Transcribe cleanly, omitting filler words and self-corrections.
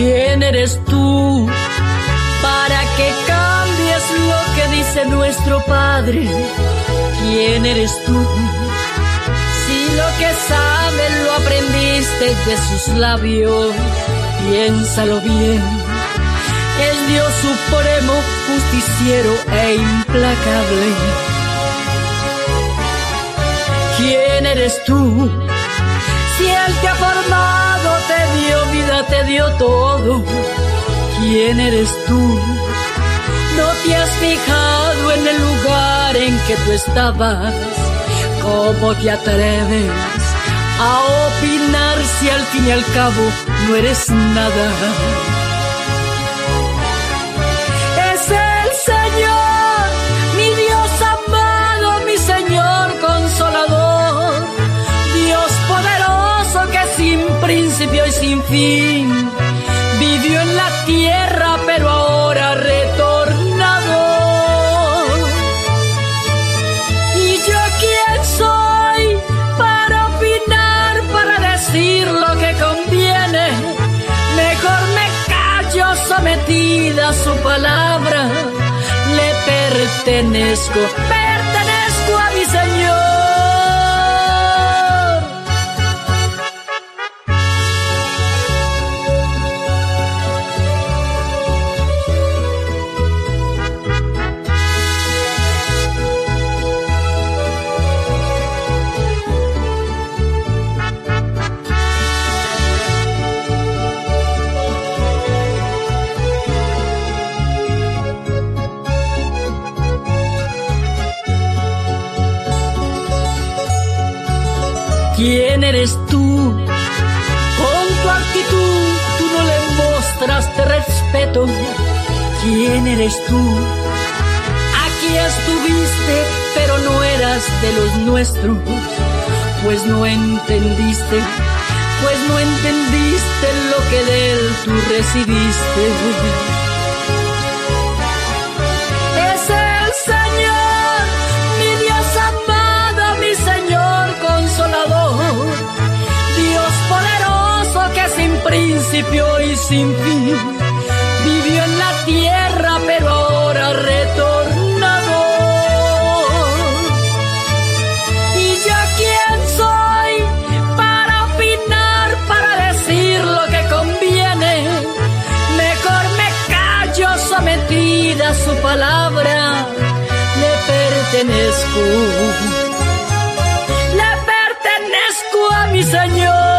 ¿Quién eres tú para que cambies lo que dice nuestro Padre? ¿Quién eres tú? Si lo que sabes lo aprendiste de sus labios, piénsalo bien. Es Dios supremo, justiciero e implacable. ¿Quién eres tú? Si Él te ha formado, te dio vida, te dio todo. ¿Quién eres tú? ¿No te has fijado en el lugar en que tú estabas? ¿Cómo te atreves a opinar si al fin y al cabo no eres nada? Es el Señor, mi Dios amado, mi Señor consolador, Dios poderoso que sin principio y sin fin vivió en la tierra, pero ahora retornado. ¿Y yo quién soy para opinar, para decir lo que conviene? Mejor me callo sometida a su palabra. Le pertenezco a mi Señor. ¿Quién eres tú? Con tu actitud tú no le mostraste respeto. ¿Quién eres tú? Aquí estuviste, pero no eras de los nuestros. Pues no entendiste lo que de Él tú recibiste. Es el Señor, mi Dios amado, mi Señor consolador, Dios poderoso que sin principio y sin fin vivió en la tierra, pero ahora retornado. ¿Y yo quién soy para opinar, para decir lo que conviene? Mejor me callo sometida a su palabra. Le pertenezco a mi Señor.